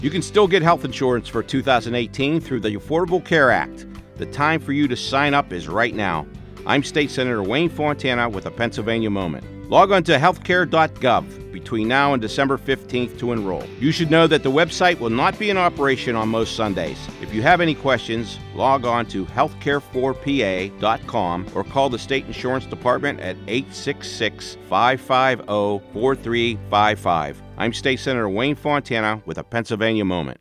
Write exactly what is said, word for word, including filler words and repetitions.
You can still get health insurance for two thousand eighteen through the Affordable Care Act. The time for you to sign up is right now. I'm State Senator Wayne Fontana with a Pennsylvania Moment. Log on to healthcare dot gov between now and December fifteenth to enroll. You should know that the website will not be in operation on most Sundays. If you have any questions, log on to healthcare four p a dot com or call the State Insurance Department at eight six six, five five zero, four three five five. I'm State Senator Wayne Fontana with a Pennsylvania Moment.